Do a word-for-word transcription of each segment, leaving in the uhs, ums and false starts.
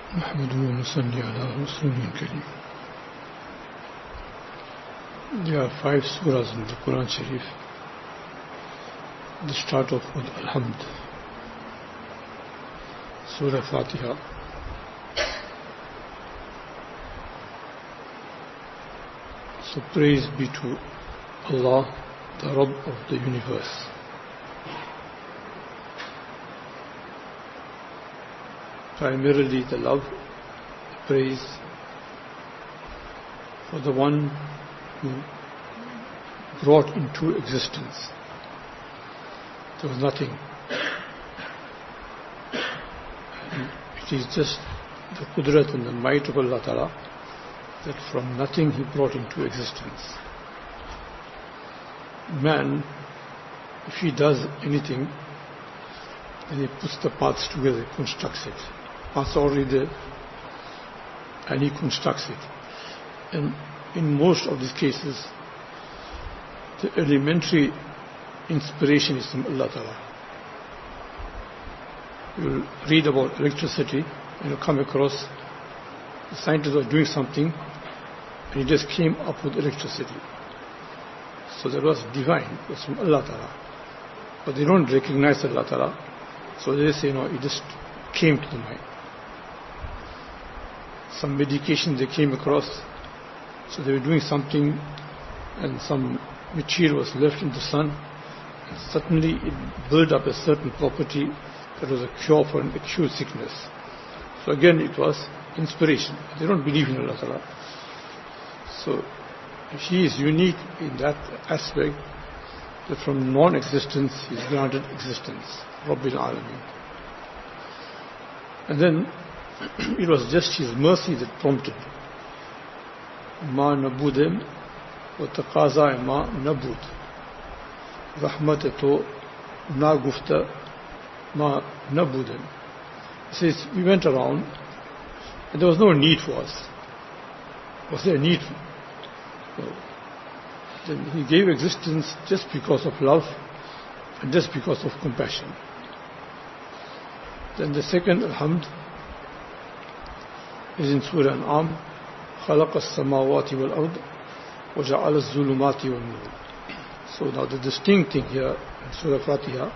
نحمده ونصلي على رسوله الكريم. There are five surahs in the Quran Sharif. They start off with Alhamd. Surah Fatiha. So praise be to Allah, the Rabb of the universe. Primarily the love, the praise for the one who brought into existence. There was nothing. And it is just the Qudrat and the might of Allah Ta'ala that from nothing He brought into existence. Man, if he does anything, then he puts the parts together, constructs it. Parts already there, and he constructs it. And in most of these cases, the elementary inspiration is from Allah Ta'ala. You'll read about electricity, and you'll come across the scientists are doing something, and he just came up with electricity. So that was divine, it was from Allah Ta'ala. But they don't recognize Allah Ta'ala, so they say, no, it just came to the mind. Some medication they came across, so they were doing something, and some material was left in the sun, and suddenly it built up a certain property that was a cure for an acute sickness. So again, it was inspiration. They don't believe in Allah Ta'ala. So He is unique in that aspect, that from non-existence He is granted existence. Rabbil Alameen. And then it was just His mercy that prompted. Ma nabudem wa taqaza ma nabud. Rahmat to na gufta ma nabudem. He says, we went around and there was no need for us. Was there a need? No. Then He gave existence just because of love and just because of compassion. Then the second Alhamd is in Surah An'am, خَلَقَ السَّمَاوَاتِ وَالْأَرْضِ وَجَعَلَ الظُّلُمَاتِ وَالنُّورِ. So now the distinct thing here in Surah Fatiha,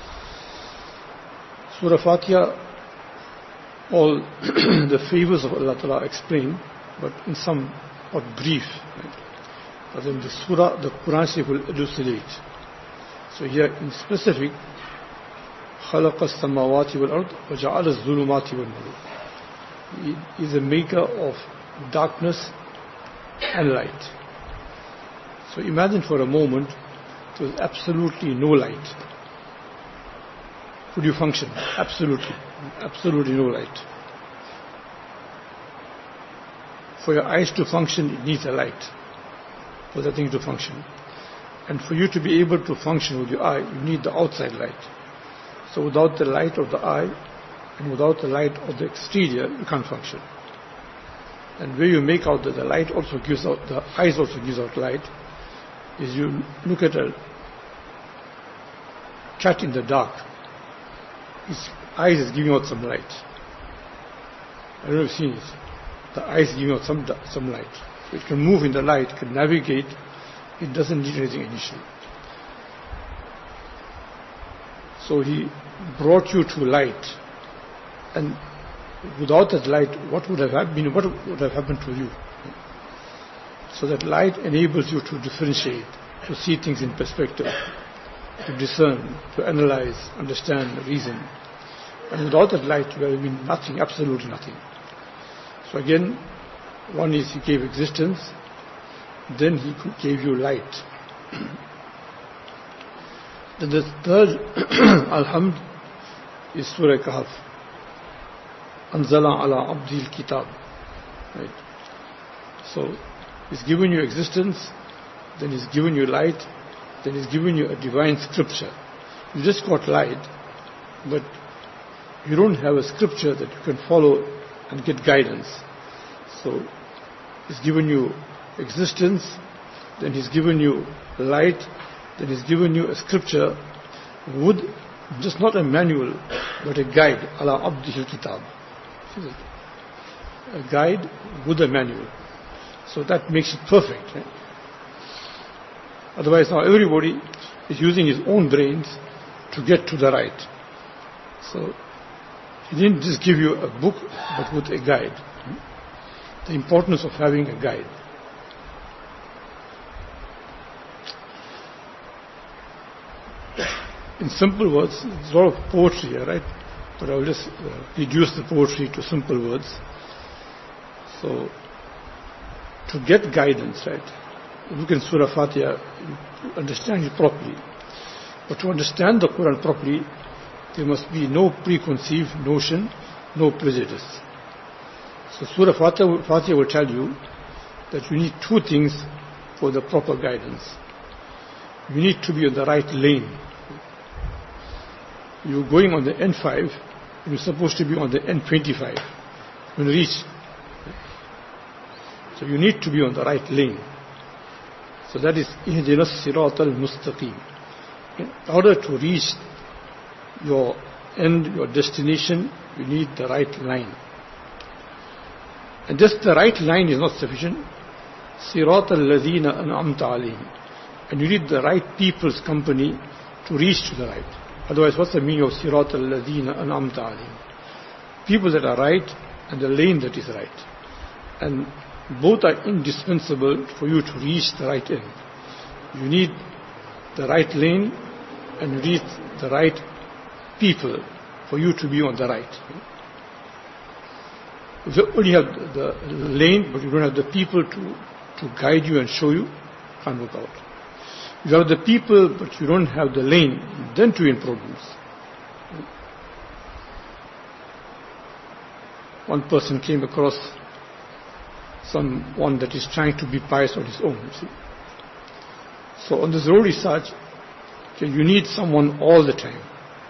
Surah Fatiha, all the favors of Allah Ta'ala explained, but in some or brief. Right? But then the Surah, the Quran Sharif will elucidate. So here in specific, خَلَقَ السَّمَاوَاتِ وَالْأَرْضِ وَجَعَلَ الظُّلُمَاتِ وَالنُّورِ. He is a maker of darkness and light. So imagine for a moment there was absolutely no light. Could you function? Absolutely. Absolutely no light. For your eyes to function, it needs a light for the thing to function. And for you to be able to function with your eye, you need the outside light. So without the light of the eye, and without the light of the exterior, you can't function. And where you make out that the light also gives out, the eyes also gives out light, is you look at a cat in the dark. His eyes is giving out some light. I don't know if you've seen it. The eyes giving out some some light. So it can move in the light, it can navigate. It doesn't need anything initially. So He brought you to light. And without that light, what would have been, what would have happened to you? So that light enables you to differentiate, to see things in perspective, to discern, to analyze, understand, reason. And without that light, there would have been nothing, absolutely nothing. So again, one is He gave existence, then He gave you light. Then the third Alhamd is Surah Kahf. Anzala ala abdil kitab. Right. So He's given you existence, then He's given you light, then He's given you a divine scripture. You just got light, but you don't have a scripture that you can follow and get guidance. So He's given you existence, then He's given you light, then He's given you a scripture with just not a manual, but a guide, ala abdihil kitab. a guide with a manual. So that makes it perfect. Right? Otherwise now everybody is using his own brains to get to the right. So he didn't just give you a book, but with a guide. The importance of having a guide. In simple words, there's a lot of poetry here, right? But I will just uh, reduce the poetry to simple words. So, to get guidance, right? Look in Surah Fatiha, you understand it properly. But to understand the Quran properly, there must be no preconceived notion, no prejudice. So Surah Fatiha, Fatiha will tell you that you need two things for the proper guidance. You need to be on the right lane. You're going on the N five, and you're supposed to be on the N twenty-five when you reach. So you need to be on the right lane. So that is Ihdina as-sirata al-mustaqim. In order to reach your end, your destination, you need the right line. And just the right line is not sufficient. Sirata al-ladhina an'amta alayhim. And you need the right people's company to reach to the right. Otherwise, what's the meaning of Sirata al-ladhina an'amta alayhim? People that are right and the lane that is right. And both are indispensable for you to reach the right end. You need the right lane and you need the right people for you to be on the right. If you only have the lane but you don't have the people to, to guide you and show you, can't work out. If you have the people but you don't have the lane, then to be in problems. One person came across someone that is trying to be pious on his own, you see. So on this road research, okay, you need someone all the time.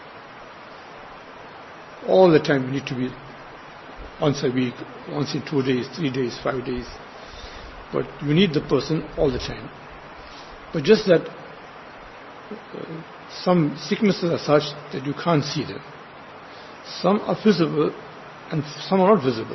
All the time you need to be once a week, once in two days, three days, five days. But you need the person all the time. But just that uh, some sicknesses are such that you can't see them. Some are visible and some are not visible.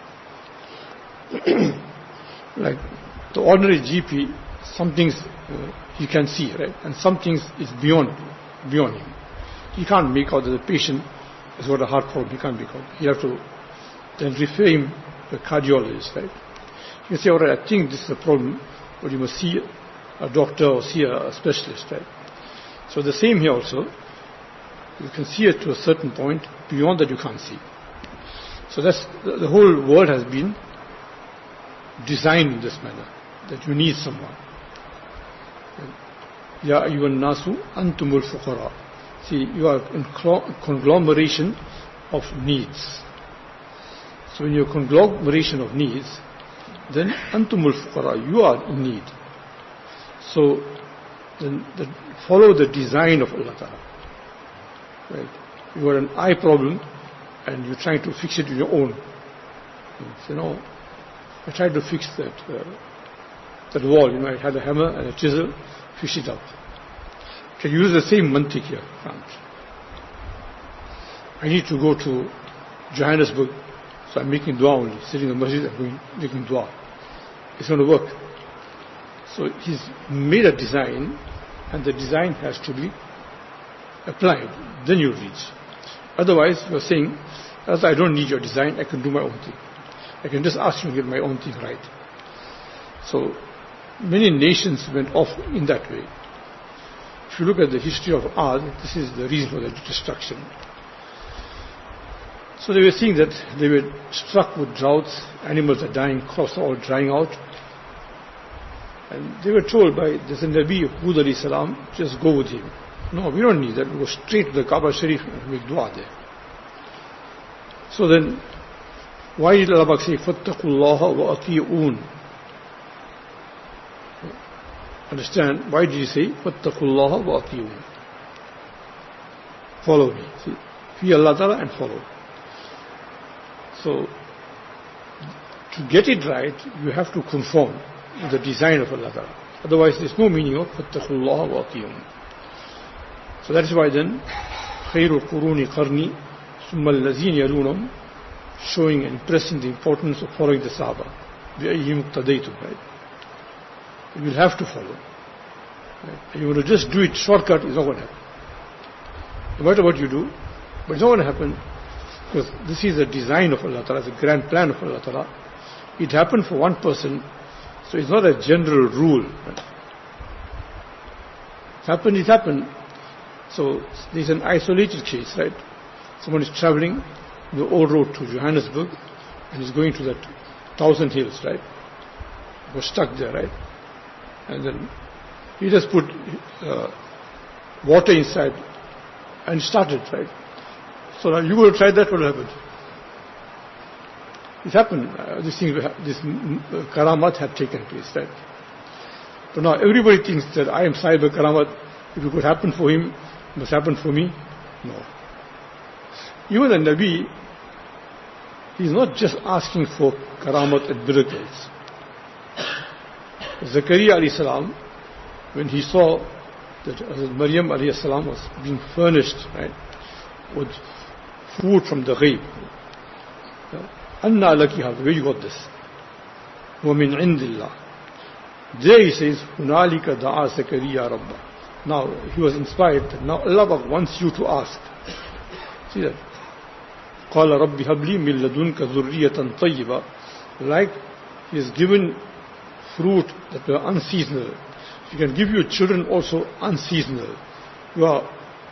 Like the ordinary G P, some things uh, he can see, right? And some things is beyond beyond him. He can't make out that the patient has got a heart problem. He can't make out. He have to then refer him to a cardiologist, right? You say, all right, I think this is a problem, but you must see a doctor or see a specialist, right? So the same here also. You can see it to a certain point. Beyond that, you can't see. So that's the whole world has been designed in this manner, that you need someone. Ya ayyuhan nasu antumul fuqara. See, you are a conglomeration of needs. So when you're a conglomeration of needs, then antumul fuqara, you are in need. So then the, follow the design of Allah Ta'ala. Right? You have an eye problem and you're trying to fix it with your own. You know, I tried to fix that uh, that wall. You know, I had a hammer and a chisel, fix it up. Can you use the same mantik here? Can't. I need to go to Johannesburg, so I'm making dua only, sitting in the masjid and going, making dua. It's going to work. So he's made a design, and the design has to be applied. Then you reach. Otherwise, you're saying, as I don't need your design, I can do my own thing. I can just ask you to get my own thing right. So many nations went off in that way. If you look at the history of Ad, this is the reason for the destruction. So they were seeing that they were struck with droughts, animals are dying, crops are all drying out. And they were told by the Nabi Hud alayhi salam, just go with him. No, we don't need that. We go straight to the Kaaba Sharif and make dua there. So then, why did Allah say, فَاتَّقُوا اللَّهَ وَأَطِيعُونَ? Understand, why did he say, فَاتَّقُوا اللَّهَ وَأَطِيعُونَ? Follow me. See, fear Allah Ta'ala and follow. So, to get it right, you have to conform to the design of Allah Ta'ala. Otherwise, there's no meaning of فَاتَّقُوا اللَّهَ وَأَطِيعُونَ. So that is why then, خَيْرُ الْقُرُونِ قَرْنِي ثُمَّ الَّذِينَ يَلُونَهُمْ showing and impressing the importance of following the Sahaba. بِأَيِّهِمْ اقْتَدَيْتُمْ, right? You will have to follow. Right? And you want to just do it shortcut, it's not going to happen. No matter what you do, but it's not going to happen, because this is a design of Allah Ta'ala, it's a grand plan of Allah Ta'ala. It happened for one person, so it's not a general rule. Right? It happened, it happened. So there's an isolated case, right? Someone is traveling the old road to Johannesburg and is going to that Thousand Hills, right? He was stuck there, right? And then he just put uh, water inside and started, right? So now you will try that, what will happen? It happened. Uh, this thing, this uh, karamat had taken place, right? But now everybody thinks that I am Sahib Karamat. If it could happen for him, it must happen for me. No. Even the Nabi, he is not just asking for karamat and miracles. Zakaria alayhi salam, when he saw that Maryam alayhi salam was being furnished, right, with food from the ghaib. Anna laki hadha, where you got this? Wa min indillah. There he says, Hunalika da'a Zakaria rabba. Now he was inspired that now Allah wants you to ask. See that? قال رب هب لي من لدنك ذرية طيبة. Like he has given fruit that were unseasonal. He can give you children also unseasonal. You are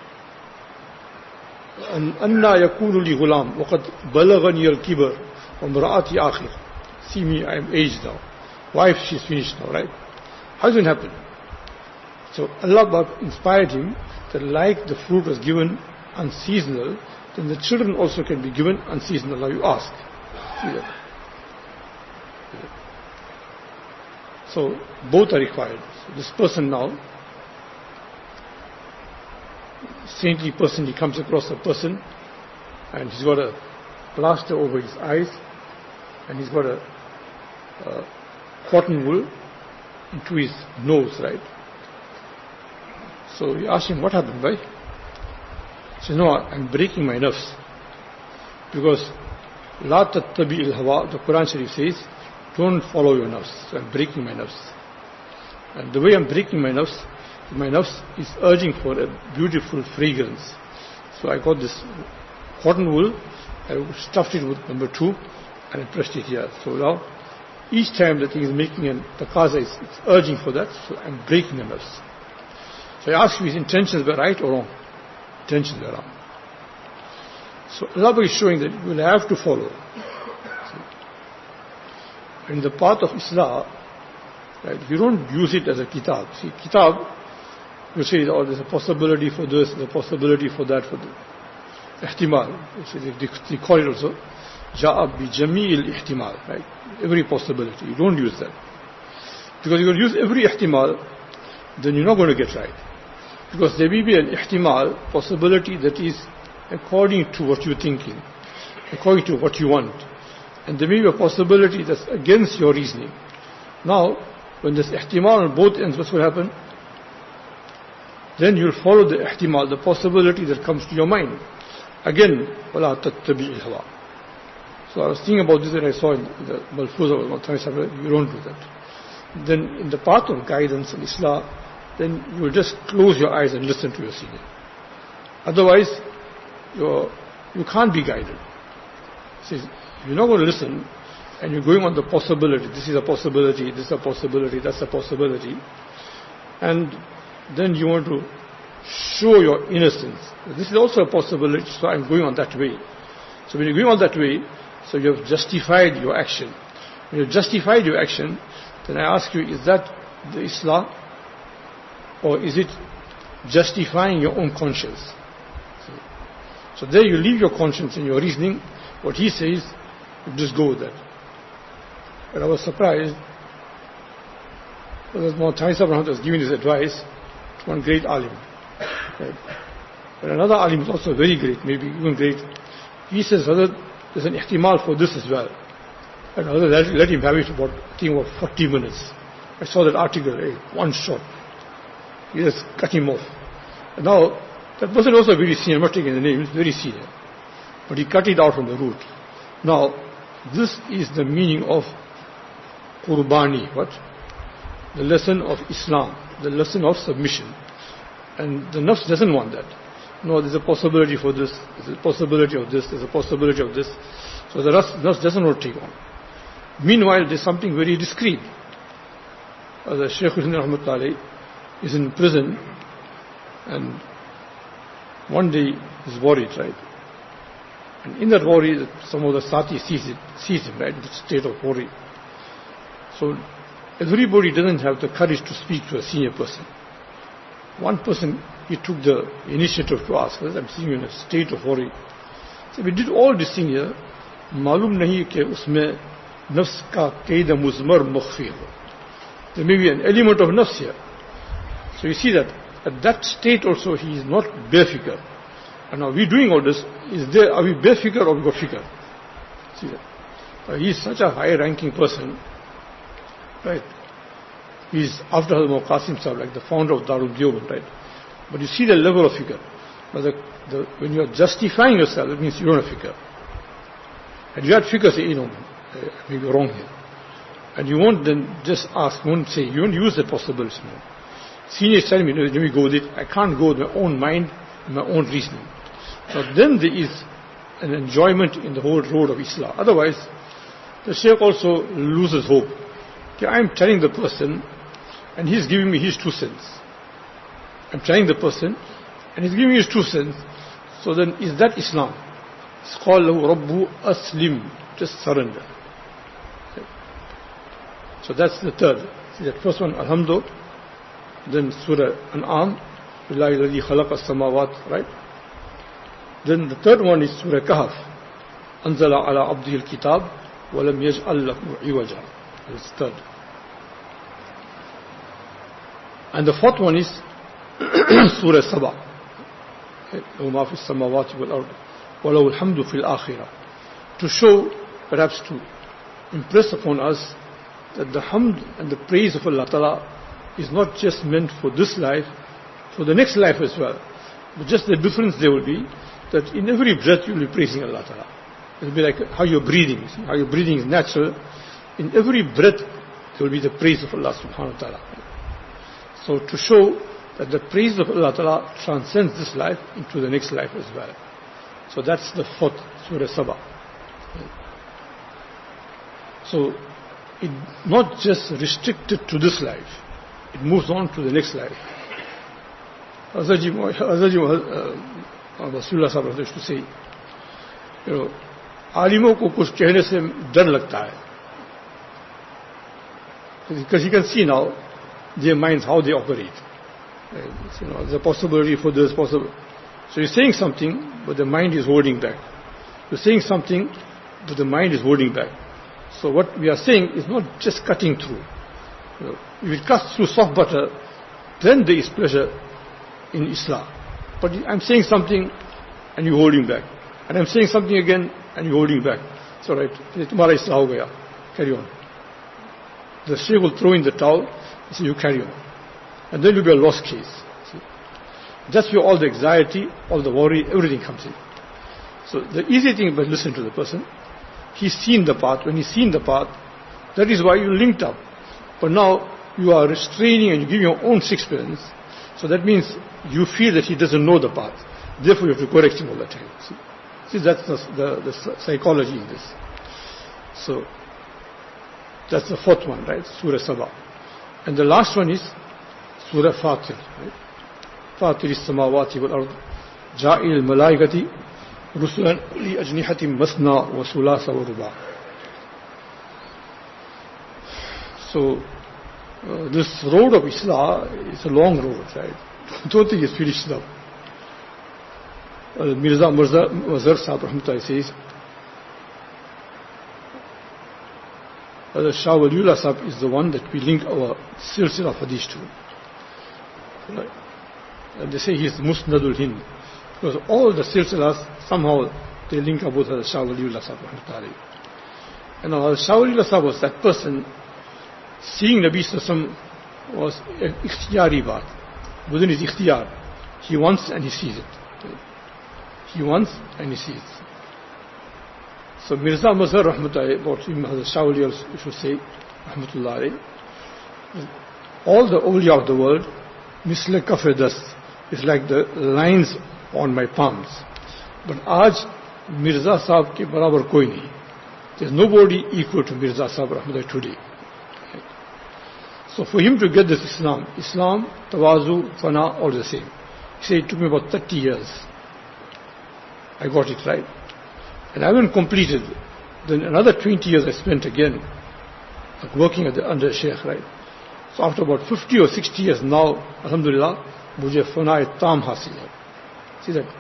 أَنَّا يَكُونُ لِي غُلَامٌ وَقَدْ بَلَغَنِيَ الْكِبَرُ وَامْرَأَتِي آخِرٌ. See me, I am aged now. Wife, she's finished now, right? How does it happen? So Allah inspired him that like the fruit was given unseasonal, then the children also can be given unseasonal. Now you ask. See that? So both are required. So this person now, saintly person, he comes across a person and he's got a plaster over his eyes and he's got a, a cotton wool into his nose, right? So he asked him, what happened, bhai? He said, no, I'm breaking my nerves. Because La tattabi il hawa, the Quran Sharif says, don't follow your nerves. So I'm breaking my nerves. And the way I'm breaking my nerves, my nerves is urging for a beautiful fragrance. So I got this cotton wool, I stuffed it with number two, and I pressed it here. So now, each time the thing is making a taqaza, it's, it's urging for that, so I'm breaking the nerves. So I ask you, his intentions were right or wrong? Intentions were wrong. So Allah is showing that you will have to follow. In the path of Islam, right, you don't use it as a kitab. See, kitab, you say, oh, there's a possibility for this, there's a possibility for that, for the ihtimal. They, they call it also, ja'a bi jami'il ihtimal, right? Every possibility. You don't use that. Because if you use every ihtimal, then you're not going to get right. Because there may be an ihtimal, possibility that is according to what you're thinking, according to what you want. And there may be a possibility that's against your reasoning. Now, when there's ihtimal on both ends, what's going to happen? Then you'll follow the ihtimal, the possibility that comes to your mind. Again, وَلَا تَتَّبِعِ الْهَوَىٰ. So I was thinking about this and I saw in the Malfuz of Al-Mu'tamid, you don't do that. Then in the path of guidance and Islam, then you will just close your eyes and listen to your senior. Otherwise, you're, you can't be guided. See, you're not going to listen and you're going on the possibility. This is a possibility, this is a possibility, that's a possibility. And then you want to show your innocence. This is also a possibility, so I'm going on that way. So when you're going on that way, so you have justified your action. When you've justified your action, then I ask you, is that the Islam? Or is it justifying your own conscience? So, so there you leave your conscience and your reasoning. What he says, you just go with that. But I was surprised. Because Mawlana Sahib was giving this advice to one great alim. Right? But another alim is also very great, maybe even great. He says, Hazrat, there's an ihtimal for this as well. And Hazrat, let, let him have it for about, I think, about forty minutes. I saw that article, hey, one shot. He just cut him off. And now, that person also very senior, I'm not taking the name, he's very senior. But he cut it out from the root. Now, this is the meaning of Qurbani. What? The lesson of Islam, the lesson of submission. And the nafs doesn't want that. No, there's a possibility for this, there's a possibility of this, there's a possibility of this. So the nafs doesn't want to take on. Meanwhile, there's something very discreet. As the Shaykh Rahmatullahi is in prison, and one day he's worried, right? And in that worry, some of the sati sees it, sees him, right, in the state of worry. So everybody doesn't have the courage to speak to a senior person. One person, he took the initiative to ask us, I'm seeing you in a state of worry. So we did all this thing here. Malum nahi ke usme nafs ka qaid muzmar mukhfi ho. There may be an element of nafs here. So you see that at that state also he is not befikr. And now we doing all this, is there, are we befikr or we got fikr? See that? Uh, he is such a high ranking person, right? He is after Hazrat Qasim Sahib, like the founder of Darul Deoband, right? But you see the level of fikr. But the, the, when you are justifying yourself, it means you don't have fikr. And you had fikr, say, you know, maybe wrong here. And you won't then just ask, won't say, you won't use the possibility. No. Senior is telling me, no, let me go with it. I can't go with my own mind, my own reasoning. So then there is an enjoyment in the whole road of Islam. Otherwise, the Shaykh also loses hope. Okay, I'm telling the person, and he's giving me his two cents. I'm telling the person, and he's giving me his two cents. So then, is that Islam? It's called Rabbu Aslim, just surrender. Okay. So that's the third. See that first one, Alhamdulillah. Then Surah An'am, Billahi alladhi khalaqa as-samawat, right? Then the third one is Surah Kahf, Anzala ala abdihi al-kitab, wa lam yaj'al lahu iwaja. That's third. And the fourth one is Surah Saba, lahu ma fi as-samawati wal-ard, wa lahu al-hamdu fil akhirah. To show, perhaps to impress upon us that the hamd and the praise of Allah Ta'ala is not just meant for this life, for the next life as well. But just the difference there will be that in every breath you will be praising Allah Ta'ala. It will be like how you're breathing. See? How you're breathing is natural. In every breath there will be the praise of Allah Subhanahu wa Ta'ala. So to show that the praise of Allah Ta'ala transcends this life into the next life as well. So that's the fourth Surah Saba. So it not just restricted to this life. It moves on to the next life. Hazrat Rasulullah Sahib used to say, you know, आलिमों को कुछ कहने से डर लगता है. Because you can see now their minds, how they operate. You know, there's a possibility for this, possible. So you're saying something, but the mind is holding back. You're saying something, but the mind is holding back. So what we are saying is not just cutting through. You know, if it cuts through soft butter, then there is pleasure in Islam. But I'm saying something and you're holding back. And I'm saying something again and you're holding back. It's alright. Tumhara Islah ho gaya. Carry on. The Shaykh will throw in the towel and say, you carry on. And then you'll be a lost case. See? That's where all the anxiety, all the worry, everything comes in. So the easy thing is to listen to the person. He's seen the path. When he's seen the path, that is why you linked up. But now you are restraining and you give your own sixpence. So that means you feel that he doesn't know the path. Therefore you have to correct him all the time. See, See that's the, the, the psychology in this. So that's the fourth one, right? Surah Saba. And the last one is Surah Fatir. Right? Fatir is-samawati wal-ard, ja'il al-malaikati rusulan li ajnihatin masna wa sulasa wa ruba. So uh, this road of Islam is a long road, right? Don't think it's finished now. Uh, Mirza Mirza Mazhar Sahib Rahmatullah says, uh, Shah Waliullah Sahib is the one that we link our silsila of hadith to. Right? And they say he is Musnadul Hind. Because all the silsilas, somehow they link up with the Shah Waliullah Sahib Rahmatullah. And uh, Shah Waliullah Sahib was that person. Seeing Nabi Sallallahu was an ikhtiyari baat. Within his ikhtiyar. He wants and he sees it. He wants and he sees. So Mirza Mazhar Rahmatullahi, about him as a Shawli, you should say, Rahmatullahi, all the awliya of the world, misle kafe dast, is like the lines on my palms. But Aaj Mirza Sahab ke barabar koi nahi. There is nobody equal to Mirza Sahab Rahmatullahi today. So for him to get this Islam, Islam, Tawazu, Fana, all the same. He said it took me about thirty years. I got it right. And I haven't completed. Then another twenty years I spent again, like working at the, under the Sheikh, right? So after about fifty or sixty years now, Alhamdulillah, mujhe Fana Tam hasil hai. See that?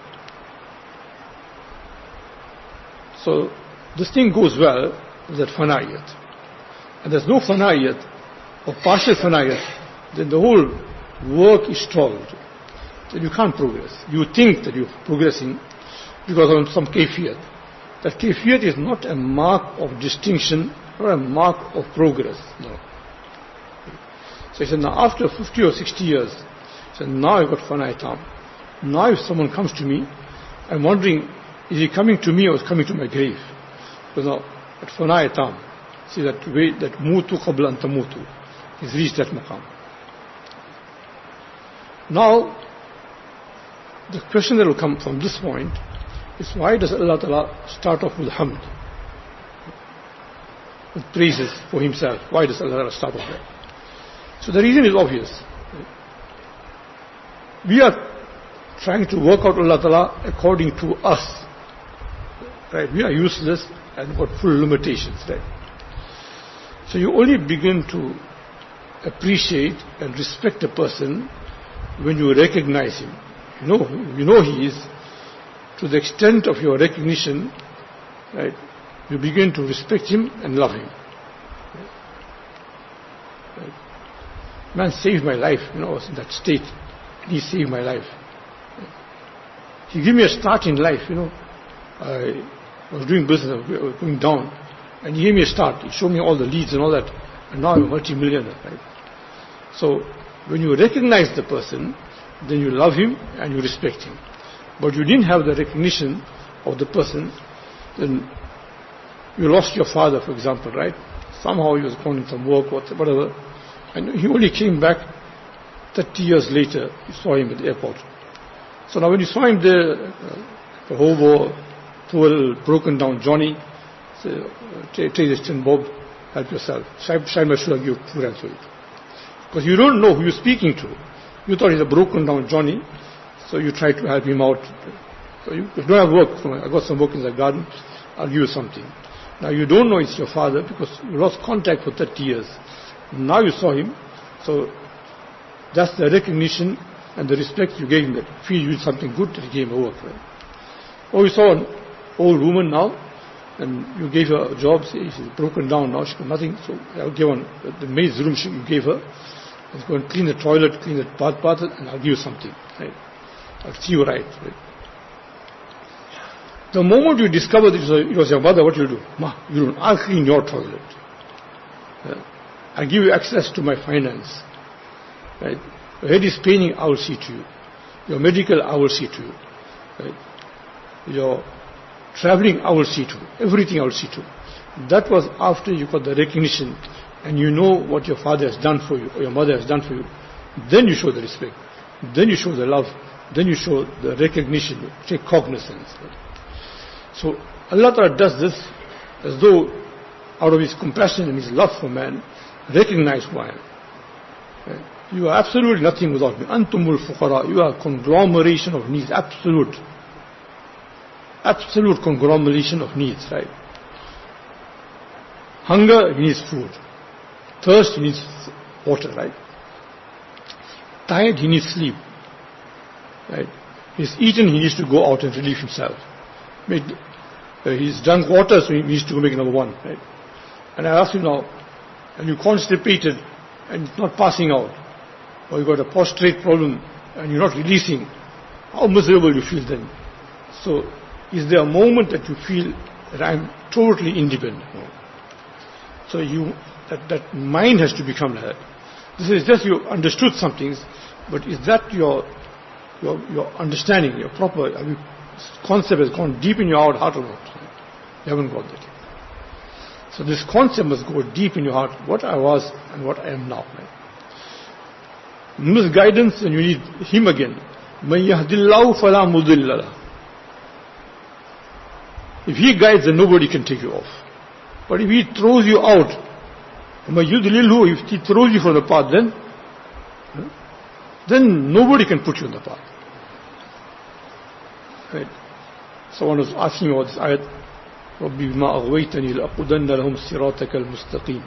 So this thing goes well with that Fana'iyat. And there's no Fana'iyat or partial Fana'iyat, then the whole work is stalled. Then you can't progress. You think that you're progressing because of some kayfiyat. That kayfiyat is not a mark of distinction or a mark of progress. No. So he said, now after fifty or sixty years, he said, now I've got Fana Tam. Now if someone comes to me, I'm wondering, is he coming to me or is coming to my grave? Because now, at Fana Tam, see that way, that mutu qabla an tamutu, he's reached that maqam. Now, the question that will come from this point is, why does Allah Ta'ala start off with hamd? With praises for himself. Why does Allah Ta'ala start off there? So the reason is obvious. We are trying to work out Allah Ta'ala according to us. Right? We are useless and got full limitations. Right? So you only begin to appreciate and respect a person when you recognize him. You know, you know he is. To the extent of your recognition, right, you begin to respect him and love him. Right? Man saved my life, you know, I was in that state. He saved my life. He gave me a start in life, you know. I was doing business, I was going down, and he gave me a start. He showed me all the leads and all that, and now I'm a multi-millionaire, right? So, when you recognize the person, then you love him and you respect him. But you didn't have the recognition of the person, then you lost your father, for example, right? Somehow he was gone in some work or whatever, and he only came back thirty years later. You saw him at the airport. So now when you saw him there, uh, the hobo, poor, broken down Johnny, say, take this tin, Bob, help yourself. Shai Mashura give food and so it. Because you don't know who you're speaking to. You thought he's a broken down Johnny, so you try to help him out. So you, if you don't have work, I got some work in the garden, I'll give you something. Now you don't know it's your father because you lost contact for thirty years. Now you saw him, so that's the recognition and the respect you gave him, that feel you did something good, that he gave him a work. Right? Or you saw an old woman now, and you gave her a job, say she's broken down now, she got nothing, so I'll give her the maid's room she, you gave her. Let's go and clean the toilet, clean the bath, bath, and I'll give you something. Right? I'll see you right. right? The moment you discover that it was your mother, what you do? Ma, you don't. I'll clean your toilet. Yeah. I'll give you access to my finance. Right? Your head is paining, I will see to you. Your medical, I will see to you. Right? Your traveling, I will see to you. Everything I will see to you. That was after you got the recognition and you know what your father has done for you or your mother has done for you. Then you show the respect. Then you show the love. Then you show the recognition. You take cognizance. Right? So Allah Ta'ala does this as though out of His compassion and His love for man, recognize who I am. Right? You are absolutely nothing without me. Antumul fuqara. You are a conglomeration of needs. Absolute. Absolute conglomeration of needs. Right? Hunger, he needs food. Thirst, he needs water. Right? Tired, he needs sleep. Right? He's eaten, he needs to go out and relieve himself. Make, uh, he's drunk water, so he needs to go make another one. Right? And I ask you now, and you constipated and it's not passing out, or you got a prostrate problem and you're not releasing, how miserable you feel then? So, is there a moment that you feel that I'm totally independent? No. So you, that, that mind has to become like that. This is just you understood some things, but is that your your your understanding, your proper I mean, concept has gone deep in your heart or not? You haven't got that. So this concept must go deep in your heart, what I was and what I am now. Right? You need guidance and you need Him again. مَن يَهْدِ اللَّهُ فَلَا مُضِلَّ لَهُ. If He guides, then nobody can take you off. But if He throws you out, مَن يُضْلِلْهُ, if He throws you from the path, then then nobody can put you on the path. Right? Someone was asking about this ayat, رَبِّ بِمَا أَغْوَيْتَنِي لَأَقُدَنَّ لَهُمْ صِرَاطَكَ الْمُسْتَقِيمِ.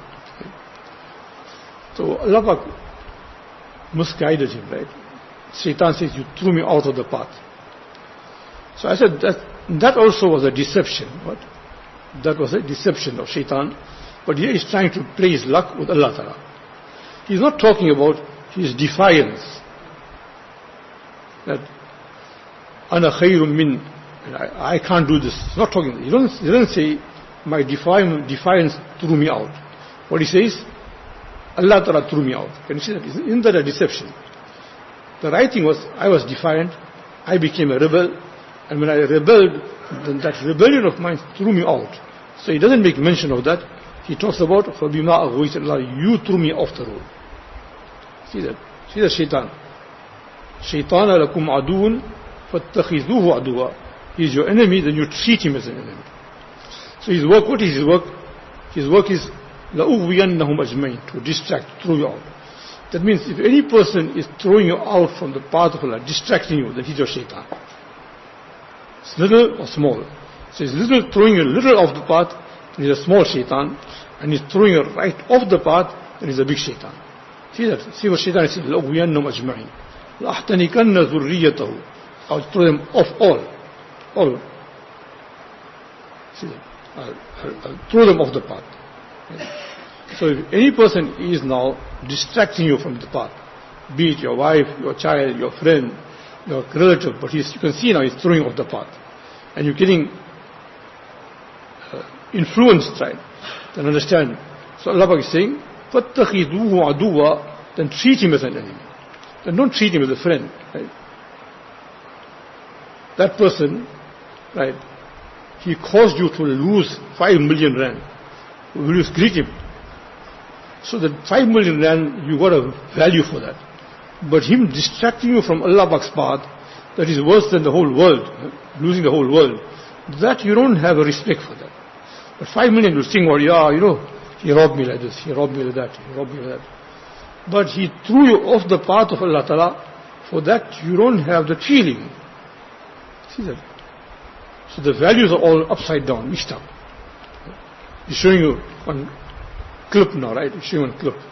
So Allah misguided him, right? Shaitan says, you threw me out of the path. So I said, that, that also was a deception. What? That was a deception of Shaitan. But here he's trying to play his luck with Allah Ta'ala. He's not talking about his defiance. That, Ana khayrun min, I, I can't do this. He's not talking, he doesn't, he doesn't say, my defiance, defiance threw me out. What he says, Allah Ta'ala threw me out. Can you see that? Isn't that a deception? The right thing was, I was defiant, I became a rebel, and when I rebelled, then that rebellion of mine threw me out. So he doesn't make mention of that. He talks about, فَبِمَا أَغْوَيْتَ اللَّهِ, you threw me off the road. See that? See the shaitan. شَيْطَانَ لَكُمْ عَدُوٌ فَاتَّخِذُوهُ عَدُوًا. He is your enemy, then you treat him as an enemy. So his work, what is his work? His work is لَأُغْوِيَنَّهُمْ أَجْمَعِينَ, to distract, throw you out. That means if any person is throwing you out from the path of Allah, distracting you, then he's your shaitan. It's little or small. So he's little throwing you a little off the path, then he's a small shaitan, and he's throwing you right off the path, then he's a big shaitan. See that? See what shaitan is saying? لَأُغْوِيَنَّهُمْ أَجْمَعِينَ لَأَحْتَنِكَنَّ ذُرِّيَّتَهُ, I'll throw them off all. All. See that? I'll, I'll, I'll throw them off the path. So if any person is now distracting you from the path, be it your wife, your child, your friend, your relative, but he's, you can see now he's throwing off the path, and you're getting uh, influenced, right? Then understand. So Allah is saying, فَاتَّخِذُوهُ عَدُوًا, then treat him as an enemy. Then don't treat him as a friend, right? That person, right, he caused you to lose five million rand. Will you greet him? So that five million rand, you got a value for that. But him distracting you from Allah Pak's path, that is worse than the whole world, losing the whole world. That you don't have a respect for that. But five million, you sing, or yeah, you know, he robbed me like this, he robbed me like that, he robbed me like that. But he threw you off the path of Allah Ta'ala, for that you don't have the feeling. See that? So the values are all upside down, mixed up. He's showing you one clip now, right? He's showing one clip.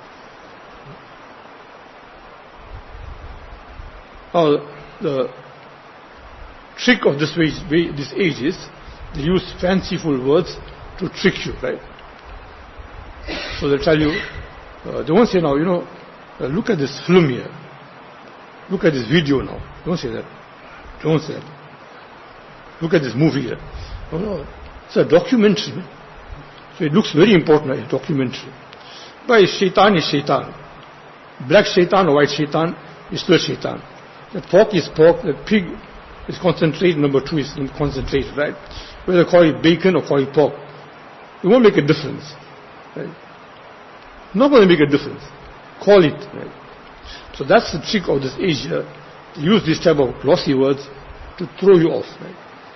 Now, the trick of this, way, this age is, they use fanciful words to trick you, right? So they'll tell you, uh, they won't say now, you know, uh, look at this film here. Look at this video now. Don't say that. Don't say that. Look at this movie here. No, no. It's a documentary. So it looks very important, like a documentary. But shaitan is shaitan. Black shaitan or white shaitan is still shaitan. That pork is pork, that pig is concentrated, number two is concentrated, right? Whether call it bacon or call it pork, it won't make a difference, right? Not going to make a difference. Call it, right? So that's the trick of this age here. To use this type of glossy words to throw you off, right?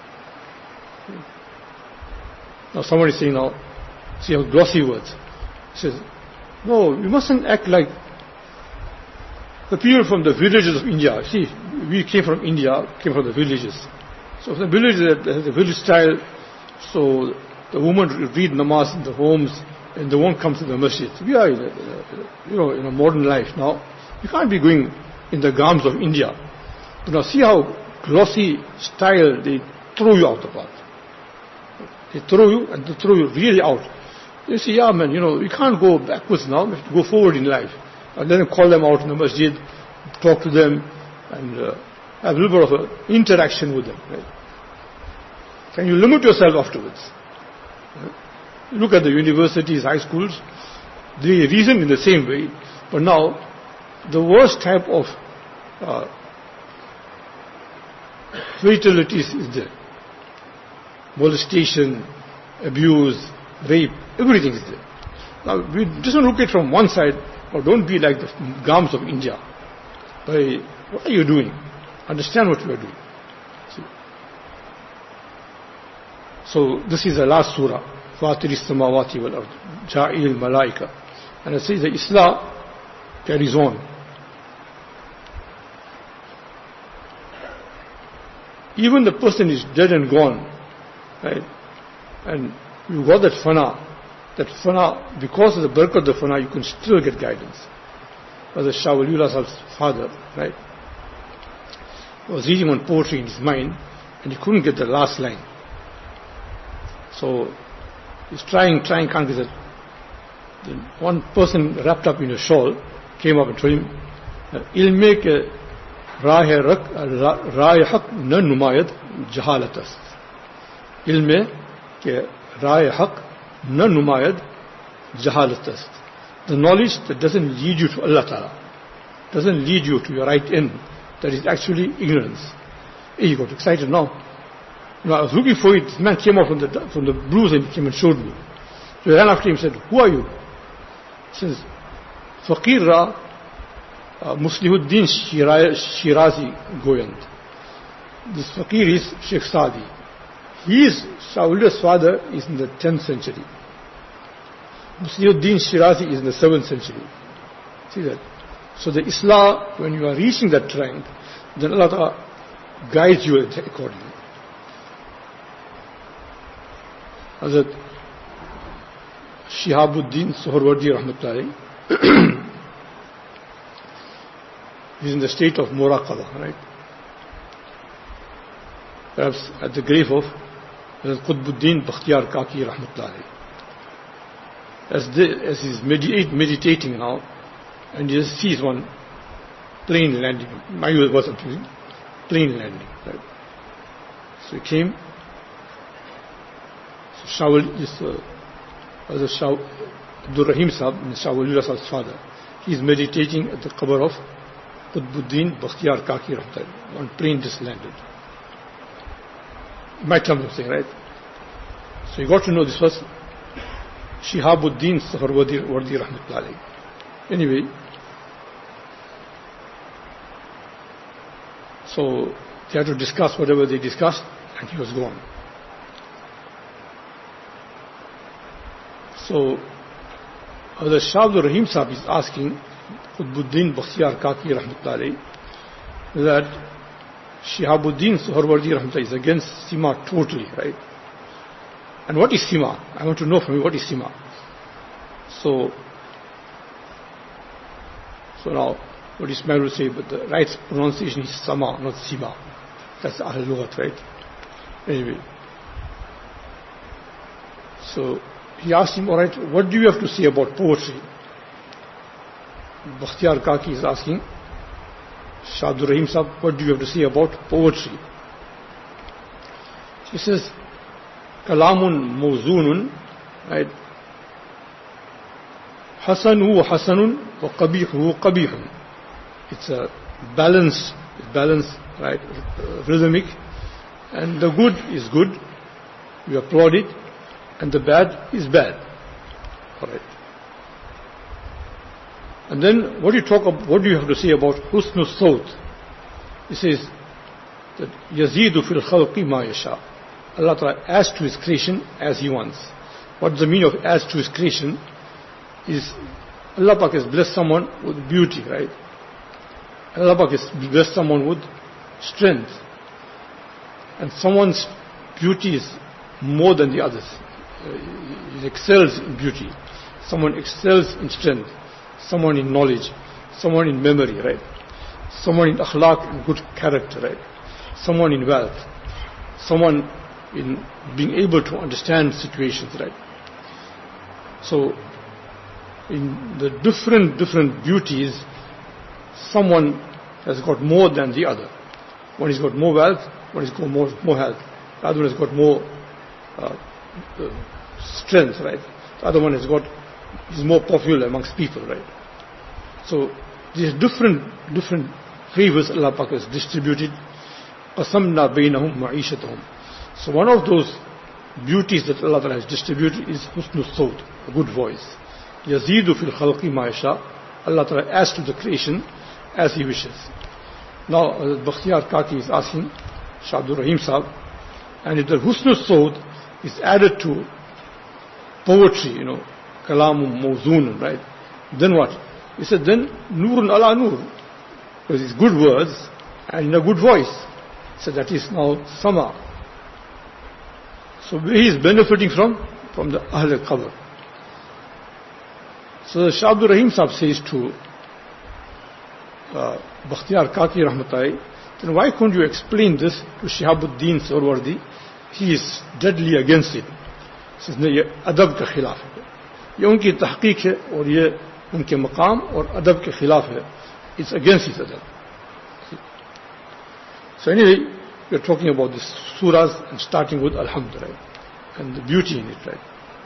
Now somebody is saying now, see how glossy words. He says, no, you mustn't act like the people from the villages of India. See, we came from India, came from the villages. So the villages, the village style, so the women read namaz in the homes and they won't come to the masjid. We are, in a, you know, in a modern life now. You can't be going in the garments of India. You know, see how glossy style they throw you out the path. They throw you and they throw you really out. They say, yeah man, you know, you can't go backwards now, you have to go forward in life. And then call them out in the masjid, talk to them, and uh, have a little bit of an interaction with them. Right? Can you limit yourself afterwards? Right? Look at the universities, high schools, they reason in the same way, but now the worst type of uh, fatalities is there. molestation, abuse, rape, everything is there. Now, we just don't look at it from one side, or don't be like the Gams of India. By, what are you doing? Understand what you are doing. See? So, this is the last surah. Fatiri samawati wal ard, Ja'il malaika. And it says the Islam carries on. Even the person is dead and gone, right? And you got that fana, that fana, because of the barakat of the fana, you can still get guidance. As Shah Waliullah Sahib's father, right, was reading one poetry in his mind, and he couldn't get the last line. So, he's trying, trying, can't get it. Then one person wrapped up in a shawl came up and told him, ilme ke राय हक न नुमायद जहालत است. علم के राय हक न नुमायद जहालत است. The knowledge that doesn't lead you to Allah Ta'ala, doesn't lead you to your right end, that is actually ignorance. Hey, you got excited now. You know, I was looking for it. This man came out from the from the blues and he came and showed me. So I ran after him and said, who are you? He says, Faqir Ra Uh, Muslihuddin Shirazi Goyand. This Fakir is Sheikh Saadi. His Shahulah's father is in the tenth century. Muslihuddin Shirazi is in the seventh century. See that? So the Islah, when you are reaching that rank, then Allah Ta'ala guides you accordingly. Hazrat Shihabuddin Suhrawardi Rahmatullahi is in the state of Muraqabah, right? Perhaps at the grave of Qutbuddin Bakhtiyar Kaki Rahmatullahi. As, the, as he's medit- meditating now, and he just sees one plane landing. My view was a plane, plane landing, right? So he came. So Shawal is uh, the Shaw, Abdul Rahim Sahib, Shah Waliullah Sahib's father. He's meditating at the qabr of Qutbuddin Bakhtiyar Kaki Rahmatullahi. One plane just landed. You might come to say, right? So you got to know this was Shihabuddin Suhrawardi Rahmatullahi. Anyway, so they had to discuss whatever they discussed, and he was gone. So the Shah Abdul Rahim Sahib is asking Qutbuddin Bakhtiyar Kaki Rahmatullahi that Shihabuddin Suhrawardi Rahmatullahi is against Sima totally, right? And what is Sima? I want to know from you, what is Sima? So, so now, what Ismail will say, but the right pronunciation is Sama, not Sima. That's Ahl Lughat, right? Anyway. So, he asked him, alright, what do you have to say about poetry? Bakhtiyar Kaki is asking, Shah Abdul Rahim Sahib, what do you have to say about poetry? He says, Kalamun mawzoonun, right? Hasanu hasanun wa qabihu qabihun. It's a balance, balance, right? Rhythmic. And the good is good. We applaud it. And the bad is bad. Alright. And then what do you talk about, what do you have to say about husnul sawt? He says that yazidu fil khalqi ma yasha. Allah Ta'ala adds to His creation as He wants. What's the meaning of adds to His creation? Is Allah Pak has blessed someone with beauty, right? Allah Pak has blessed someone with strength. And someone's beauty is more than the others. Uh, he excels in beauty. Someone excels in strength. Someone in knowledge. Someone in memory, right? Someone in akhlaq and good character, right? Someone in wealth. Someone in being able to understand situations, right? So, in the different, different beauties, someone has got more than the other. One has got more wealth, one has got more, more health. The other one has got more uh, uh, strength, right? The other one has got, is more popular amongst people, right? So, these different, different favors Allah Pak has distributed. قَسَمْنَا بَيْنَهُمْ مَعِيشَتَهُمْ. So one of those beauties that Allah Ta'ala has distributed is husnul sawt, a good voice. Yazidu fil khalqi ma yasha. Allah Ta'ala adds to the creation as He wishes. Now, uh, Bakhtiyar Kaki is asking Shah Abdul Rahim Sahib, and if the husnul sawt is added to poetry, you know, kalamun mawzoon, right? Then what? He said, then nurun ala nur, because it's good words and in a good voice. So that is now sama. So he is benefiting from from the Ahl al-Qabr. So Shah Abdul Rahim Sahib says to uh, Bakhtiyar Kaki Rahmatai, then why couldn't you explain this to Shihabuddin Sarwardi? He is deadly against it. He says, no, ye adab ka khilaf hai. Ye unki tahqiq hai aur ye unke maqam aur adab ke khilaf hai. It's against his adab. So anyway, we are talking about these surahs and starting with Alhamdulillah and the beauty in it, right?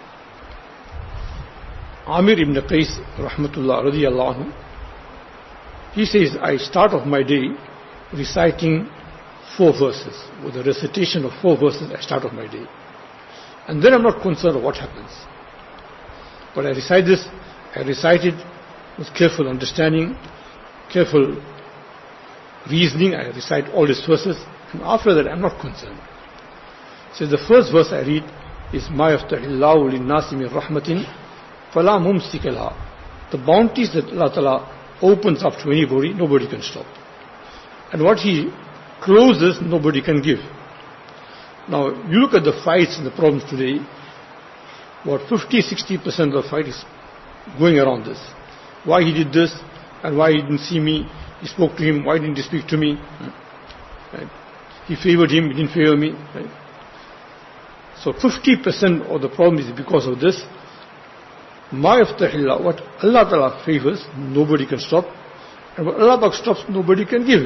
Amir ibn Qais rahmatullah radiyallahu anhu, he says, I start off my day reciting four verses. With the recitation of four verses, I start off my day. And then I'm not concerned of what happens. But I recite this, I recite it with careful understanding, careful reasoning. I recite all these verses, and after that I'm not concerned. So the first verse I read is Ma yaftahillahu linnasi min rahmatin fala mumsika laha. The bounties that Allah Ta'ala opens up to anybody, nobody can stop. And what He closes, nobody can give. Now, you look at the fights and the problems today, about fifty to sixty percent of the fight is going around this. Why he did this, and why he didn't see me, he spoke to him, why didn't he speak to me? Right? He favored him, he didn't favor me. Right? So fifty percent of the problem is because of this. Ma yaftahillah, what Allah Ta'ala favors, nobody can stop. And what Allah Ta'ala stops, nobody can give.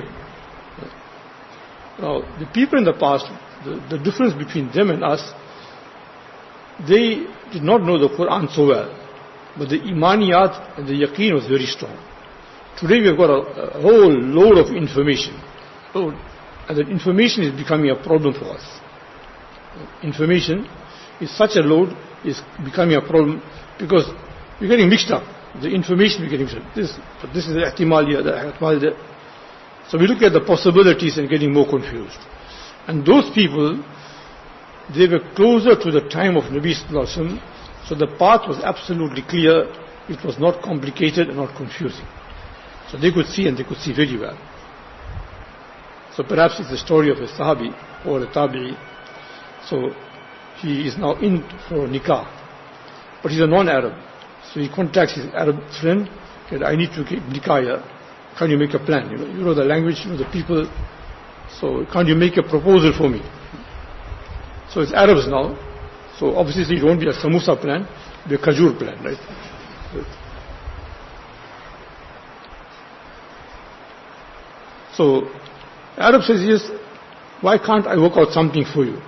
Now, the people in the past, the, the difference between them and us, they did not know the Quran so well. But the imaniyat and the yaqeen was very strong. Today we have got a, a whole load of information. Oh, and that information is becoming a problem for us. Information is such a load, is becoming a problem because we're getting mixed up. The information we're getting mixed up. This, this is the ihtimal here, the ihtimal there. So we look at the possibilities and getting more confused. And those people, they were closer to the time of Nabi Sallallahu Alaihi Wasallam, so the path was absolutely clear. It was not complicated and not confusing. So they could see and they could see very well. So perhaps it's the story of a Sahabi or a Tabi'i. So he is now in for nikah, but he's a non-Arab. So he contacts his Arab friend, said, I need to get nikah here. Can you make a plan? You know, you know the language, you know the people. So can't you make a proposal for me? So it's Arabs now. So obviously it won't be a samosa plan, it'll be a khajur plan, right? So Arab says, yes, why can't I work out something for you?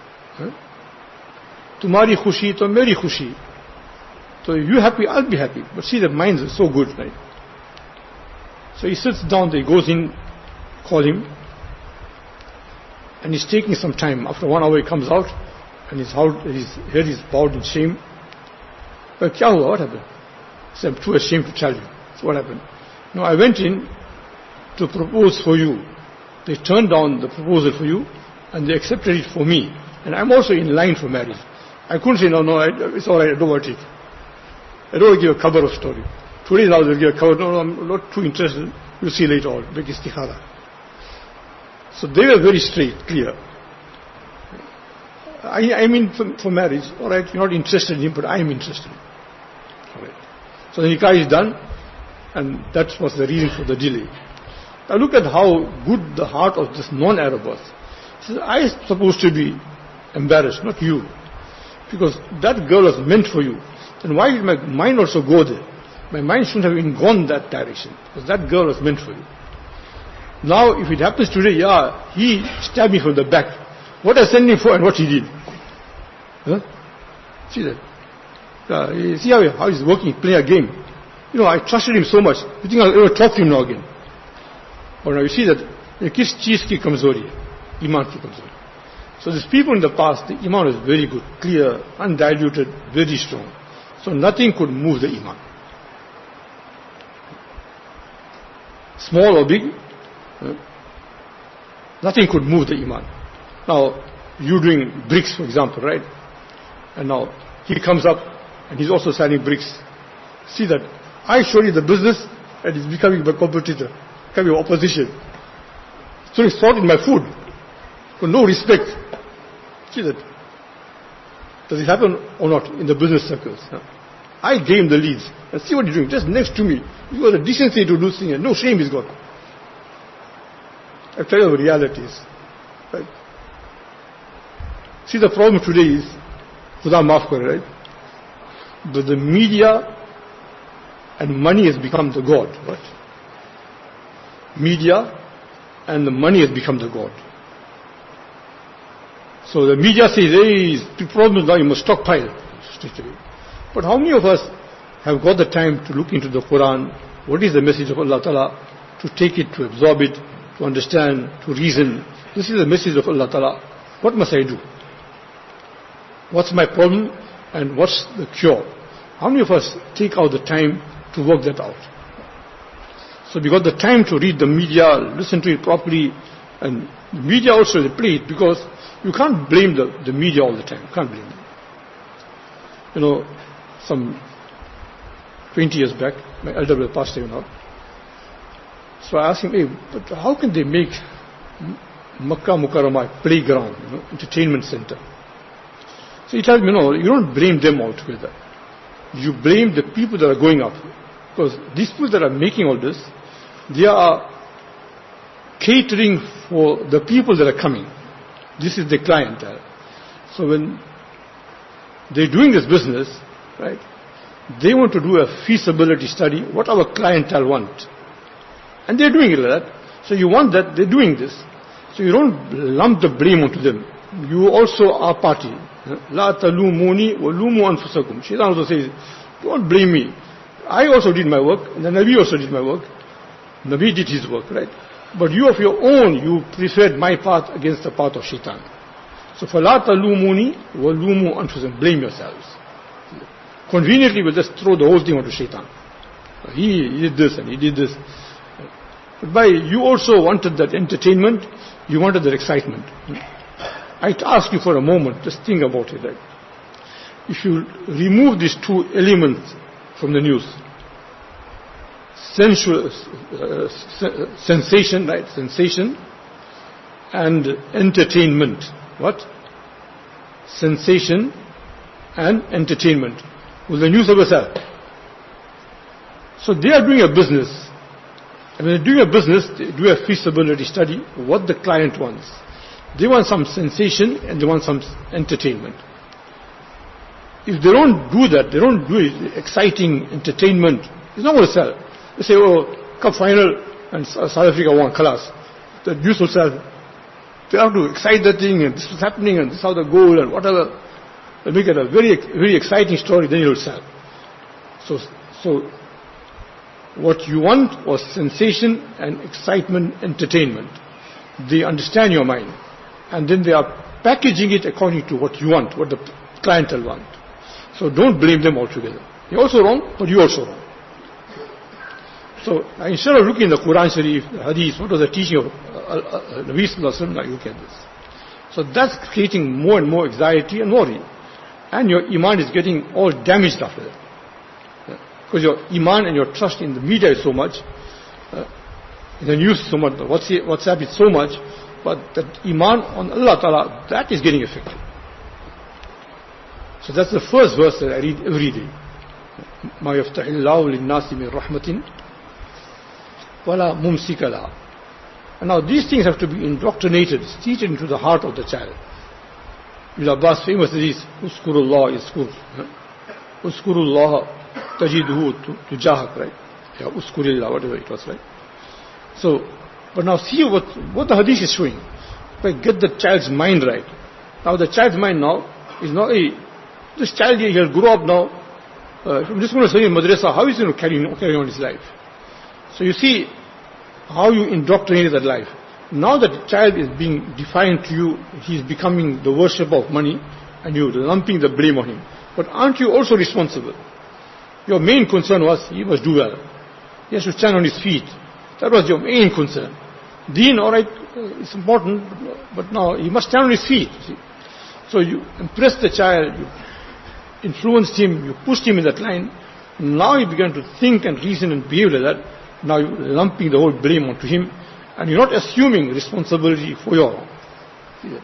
Tumhari khushi to meri khushi. So if you're happy, I'll be happy. But see, the minds are so good, right? So he sits down, he goes in, call him, and he's taking some time. After one hour he comes out, and his, his head is bowed in shame. But kya hua? What happened? He said, I'm too ashamed to tell you. So what happened? No, I went in to propose for you. They turned down the proposal for you, and they accepted it for me. And I'm also in line for marriage. I couldn't say, no, no, I, it's all right, I don't want it. I don't want to give a cover of story. Today now they'll give a cover. No, no, I'm not too interested. You'll see later on. Make istikhara. So they were very straight, clear. I, I mean for, for marriage, all right, you're not interested in him, but I am interested. All right. So the nikah is done, and that was the reason for the delay. Now look at how good the heart of this non-Arab was. He says, I am supposed to be embarrassed, not you. Because that girl was meant for you. Then why did my mind also go there? My mind shouldn't have even gone that direction. Because that girl was meant for you. Now, if it happens today, yeah, he stabbed me from the back. What I sent him for and what he did. Huh? See that? Uh, see how, how he's working, playing a game. You know, I trusted him so much. You think I'll ever talk to him now again? But now you see that, kis cheez ki kamzori hai? Iman ki kamzori. So these people in the past, the iman was very good, clear, undiluted, very strong. So nothing could move the iman. Small or big, uh, nothing could move the iman. Now, you doing bricks, for example, right? And now he comes up and he's also selling bricks. See that I show you the business and he's becoming my competitor, becoming opposition. So he's thought in my food, for no respect. See that? Does it happen or not in the business circles? Huh? I gave him the leads. And see what he's doing, just next to me. You got a decency to do things and no shame he's got. I tell you the realities. Right? See, the problem today is, Khuda maaf kare, right? But the media and money has become the God. What? Media and the money has become the God. So the media says, hey, the problem is now you must stockpile. But how many of us have got the time to look into the Quran? What is the message of Allah Ta'ala? To take it, to absorb it, to understand, to reason. This is the message of Allah Ta'ala. What must I do? What's my problem and what's the cure? How many of us take out the time to work that out? So we got the time to read the media, listen to it properly, and the media also they play it, because you can't blame the, the media all the time. You can't blame them. You know, some twenty years back, my elder brother passed away now. So I asked him, hey, but how can they make Makkah Mukarramah a playground, you know, entertainment center? So he told me, no, you don't blame them altogether. You blame the people that are going up. Because these people that are making all this, they are catering for the people that are coming. This is the clientele. So when they're doing this business, right, they want to do a feasibility study, what our clientele want. And they're doing it like that. So you want that, they're doing this. So you don't lump the blame onto them. You also are party. La talumuni wa lumu anfusakum. Shaitan also says, don't blame me. I also did my work, and the Nabi also did my work. Nabi did his work, right? But you of your own, you preferred my path against the path of Shaitan. So for la talumuni wa lumu anfusakum, blame yourselves. Conveniently, we'll just throw the whole thing onto Shaitan. He, he did this and he did this. But by you also wanted that entertainment, you wanted that excitement. I ask you for a moment, just think about it. Right? If you remove these two elements from the news, sensual, uh, sensation, right? Sensation and entertainment. What? Sensation and entertainment. Will the news ever sell? So they are doing a business. And when they're doing a business, they do a feasibility study, what the client wants. They want some sensation and they want some entertainment. If they don't do that, they don't do it, exciting entertainment, it's not going to sell. They say, oh, cup final and South Africa won, Kalas. The news will sell. They have to excite the thing and this is happening and this is how the goal and whatever. They'll make it a very, very exciting story, then it will sell. So, so what you want was sensation and excitement, entertainment. They understand your mind. And then they are packaging it according to what you want, what the clientele want. So don't blame them altogether. You're also wrong, but you're also wrong. So instead of looking at the Quran Sharif, the Hadith, what was the teaching of Nabi Sallallahu Alaihi Wasallam, you look at this. So that's creating more and more anxiety and worry. And your iman is getting all damaged after that. Because your iman and your trust in the media is so much, uh, in the news so much, WhatsApp is so much, but that iman on Allah Ta'ala, that is getting affected. So that's the first verse that I read every day. مَا يَفْتَحِ اللَّهُ لِلنَّاسِ مِنْ رَحْمَةٍ وَلَا مُمْسِكَ لَهَا. And now these things have to be indoctrinated, seated into the heart of the child. Ibn Abbas famous is, Uskurullah is Uskur. Uskurullah tajiduhu tujahak, right? Yeah, Uskurillah, whatever it was, right? So, but now see what, what the hadith is showing. If I get the child's mind right. Now the child's mind now is not, hey, this child here, he'll grow up now. Uh, I'm just going to say in madrasa, how is he going to carry, carry on his life? So you see how you indoctrinated that life. Now that the child is being defiant to you, he is becoming the worshipper of money, and you're lumping the blame on him. But aren't you also responsible? Your main concern was he must do well. He has to stand on his feet. That was your main concern. Deen, alright, it's important, but now he must stand on his feet. See? So you impressed the child, you influenced him, you pushed him in that line. Now he began to think and reason and behave like that. Now you're lumping the whole blame onto him, and you're not assuming responsibility for your wrong. See?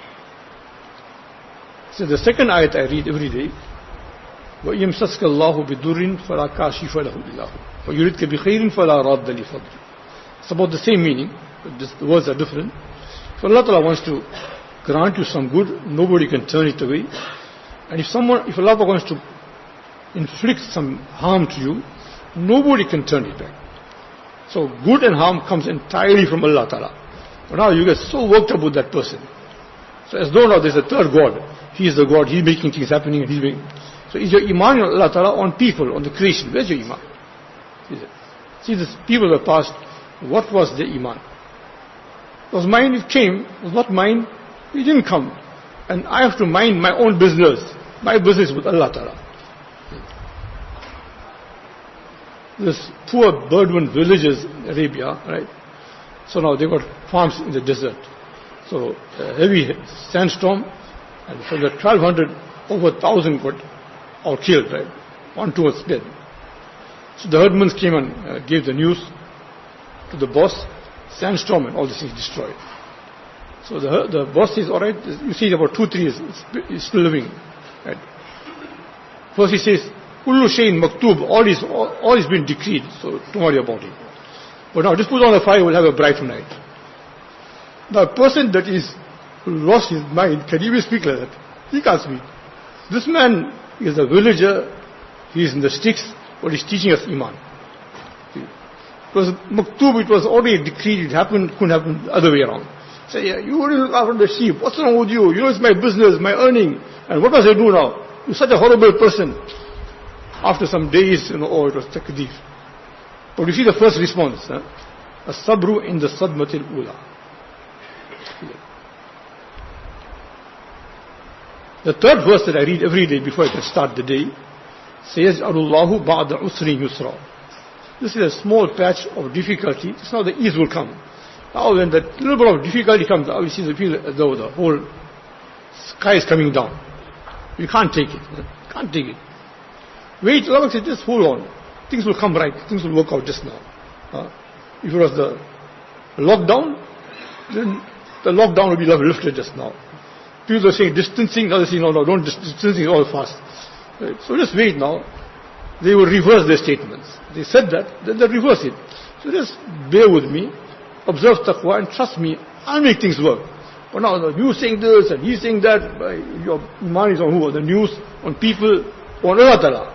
So the second ayat I read every day, وَيَمْسَسْكَ اللَّهُ بِدُرٍ فَلَا كَاشِفَ لَهُ إِلَّا هُوَ وَيُرِدْكَ بِخَيْرٍ فَلَا رَادَّ لِفَضْلِهِ. It's about the same meaning, but this, the words are different. So Allah Ta'ala wants to grant you some good, nobody can turn it away. And if someone, if Allah wants to inflict some harm to you, nobody can turn it back. So good and harm comes entirely from Allah Ta'ala. But now you get so worked up with that person. So as though now there's a third God. He is the God, He's making things happening, and He's making... So is your iman on Allah Ta'ala on people, on the creation? Where's your iman? See, these people of the past, what was their iman? It was mine, it came. It was not mine, it didn't come. And I have to mind my own business. My business with Allah Ta'ala. This poor Bedouin villages in Arabia, right? So now they got farms in the desert. So a heavy sandstorm, and from the twelve hundred, over one thousand got all killed, right? One, two was dead. So the herdmen came and uh, gave the news to the boss, sandstorm and all this is destroyed. So the the boss says, alright, you see about two, three years, he's still living. Right? First he says, Kullu shayin maktub, all is, all, all is been decreed, so don't worry about it. But now just put on the fire, we'll have a bright night. Now a person that is lost his mind, can even speak like that? He can't speak. This man is a villager, he is in the sticks, but he's teaching us iman. It was maktub, it was already decreed, it happened, couldn't happen the other way around. Say, yeah, you wouldn't look after the sheep, what's wrong with you? You know it's my business, my earning, and what must I do now? You're such a horrible person. After some days, you know, oh, it was takdeef. But you see the first response, huh? As-sabru in the sadmatil ula. The third verse that I read every day before I can start the day says, Allahu ba'da usri yusra. This is a small patch of difficulty. Just now the ease will come. Now when that little bit of difficulty comes, obviously you feel as though the whole sky is coming down. You can't take it. You can't take it. Wait, Allah says, just hold on. Things will come right. Things will work out just now. Uh, if it was the lockdown, then the lockdown will be lifted just now. People are saying distancing, others say no, no, don't dis- distancing all fast. Right? So just wait now. They will reverse their statements. They said that, then they reverse it. So just bear with me, observe taqwa and trust me, I'll make things work. But now the news saying this and he's saying that, your iman is on who? The news, on people, on Allah Ta'ala.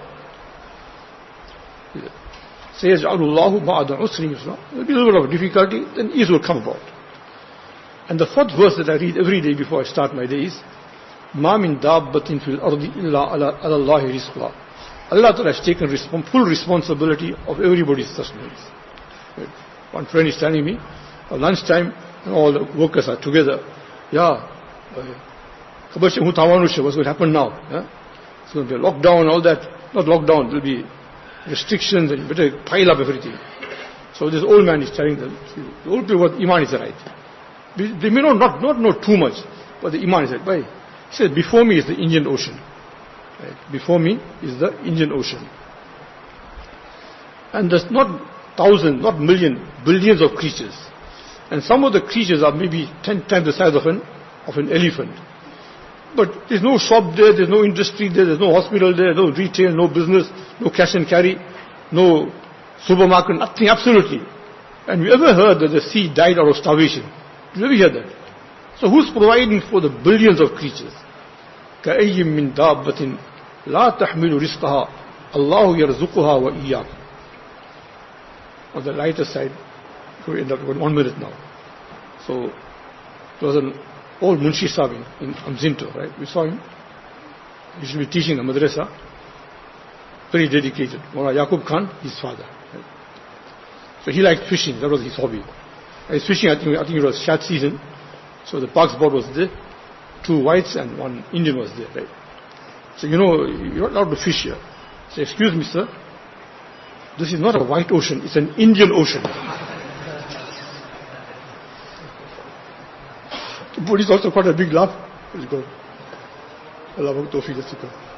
Says Allahu ba'da usri yusra. There will be a little bit of difficulty, then ease will come about. And the fourth verse that I read every day before I start my day is, Ma min dabbatin fil ardi illa ala Allahi rizqa. Allah Ta'ala has taken respons- full responsibility of everybody's sustenance. Right. One friend is telling me, at lunchtime, and all the workers are together. Yeah, what's going to happen now? Yeah? It's going to be a lockdown and all that. Not lockdown, there will be restrictions and you better pile up everything. So this old man is telling them, the old people, what iman is right. They may not, not, not know too much, but the iman is right. Why? He says, before me is the Indian Ocean. Right? Before me is the Indian Ocean. And there's not thousands, not million, billions of creatures. And some of the creatures are maybe ten times the size of an, of an elephant. But there's no shop there, there's no industry there, there's no hospital there, no retail, no business, no cash and carry, no supermarket, nothing, absolutely. And you ever heard that the sea died out of starvation? Did you ever hear that? So who's providing for the billions of creatures? كَأَيِّم مِّن دَابَّةٍ لَا تَحْمِلُ رِزْقَهَا اللَّهُ يَرْزُقُهَا وَإِيَّاكُمْ. On the lighter side, we end up with one minute now. So, it was an old Munshi Sahib in, in Amzinto, right? We saw him. He should be teaching the madrasa. Very dedicated. Mullah Yaqub Khan, his father. Right? So he liked fishing, that was his hobby. I was fishing, I think, I think it was shad season. So the Pak's boat was there. Two whites and one Indian was there, right? So, you know, you're not allowed to fish here. So, excuse me, sir. This is not a white ocean, it's an Indian ocean. The police also caught a big laugh. Let's go. Allah Tawfiq.